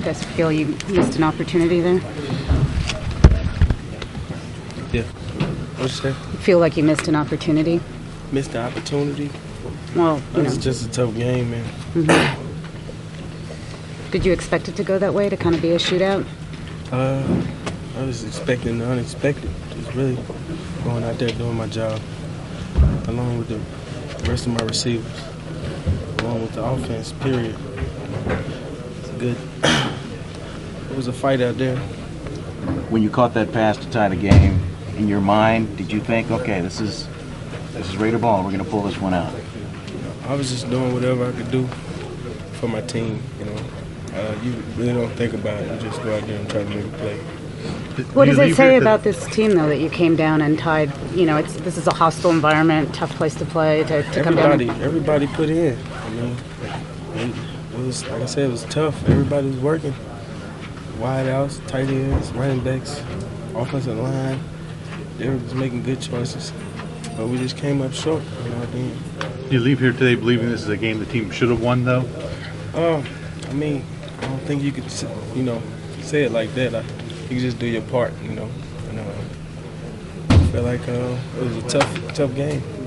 guys feel you missed an opportunity there? Yeah. What'd you say? You feel like you missed an opportunity? Missed the opportunity? Well, you know. It's just a tough game, man. Mm-hmm. Did you expect it to go that way, to kind of be a shootout? I was expecting the unexpected. Just really going out there doing my job, along with the rest of my receivers, along with the offense, period. It's good. It was a fight out there. When you caught that pass to tie the game, in your mind, did you think, okay, this is Raider ball, we're going to pull this one out? I was just doing whatever I could do for my team, you know. You really don't think about it. You just go out there and try to make a play. What does it say about this team, though, that you came down and tied? You know, this is a hostile environment, tough place to play, to come down. Everybody put in. I mean, it was, like I said, it was tough. Everybody was working. Wide outs, tight ends, running backs, offensive line. They were just making good choices. But we just came up short, you know, at the end. You leave here today believing this is a game the team should have won, though? I mean, I don't think you could, you know, say it like that. You can just do your part, you know. And I feel like it was a tough game.